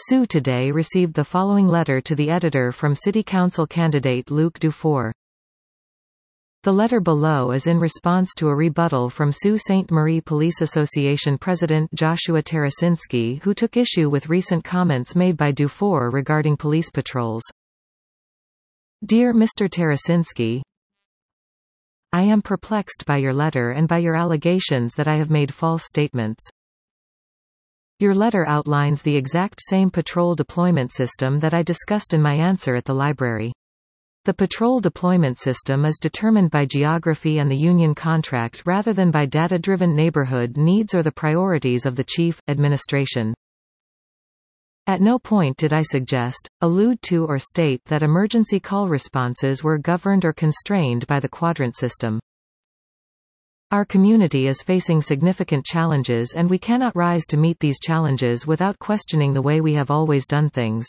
Sue today received the following letter to the editor from City Council candidate Luc Dufour. The letter below is in response to a rebuttal from Sault Ste. Marie Police Association President Joshua Tarasinski, who took issue with recent comments made by Dufour regarding police patrols. Dear Mr. Tarasinski, I am perplexed by your letter and by your allegations that I have made false statements. Your letter outlines the exact same patrol deployment system that I discussed in my answer at the library. The patrol deployment system is determined by geography and the union contract rather than by data-driven neighborhood needs or the priorities of the chief, administration. At no point did I suggest, allude to or state that emergency call responses were governed or constrained by the quadrant system. Our community is facing significant challenges and we cannot rise to meet these challenges without questioning the way we have always done things.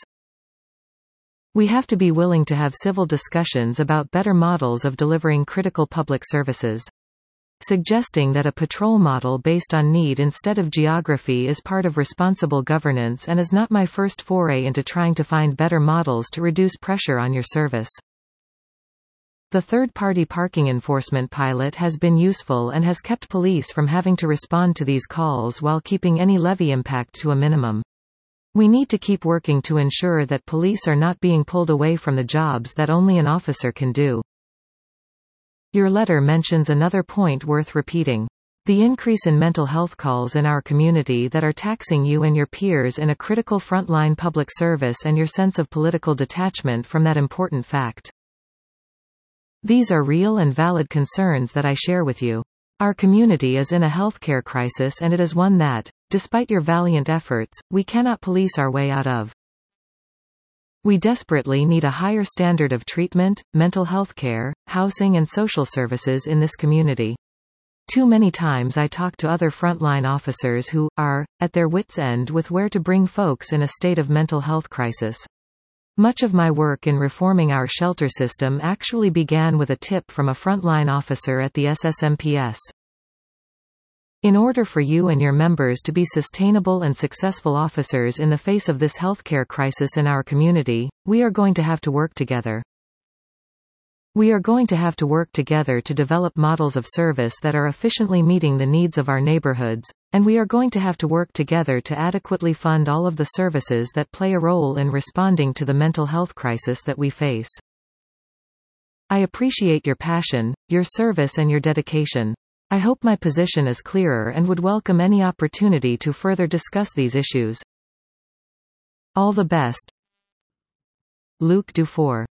We have to be willing to have civil discussions about better models of delivering critical public services. Suggesting that a patrol model based on need instead of geography is part of responsible governance and is not my first foray into trying to find better models to reduce pressure on your service. The third-party parking enforcement pilot has been useful and has kept police from having to respond to these calls while keeping any levy impact to a minimum. We need to keep working to ensure that police are not being pulled away from the jobs that only an officer can do. Your letter mentions another point worth repeating. The increase in mental health calls in our community that are taxing you and your peers in a critical frontline public service and your sense of political detachment from that important fact. These are real and valid concerns that I share with you. Our community is in a healthcare crisis and it is one that, despite your valiant efforts, we cannot police our way out of. We desperately need a higher standard of treatment, mental health care, housing and social services in this community. Too many times I talk to other frontline officers who are at their wits' end with where to bring folks in a state of mental health crisis. Much of my work in reforming our shelter system actually began with a tip from a frontline officer at the SSMPS. In order for you and your members to be sustainable and successful officers in the face of this healthcare crisis in our community, we are going to have to work together. We are going to have to work together to develop models of service that are efficiently meeting the needs of our neighborhoods, and we are going to have to work together to adequately fund all of the services that play a role in responding to the mental health crisis that we face. I appreciate your passion, your service and your dedication. I hope my position is clearer and would welcome any opportunity to further discuss these issues. All the best. Luc Dufour.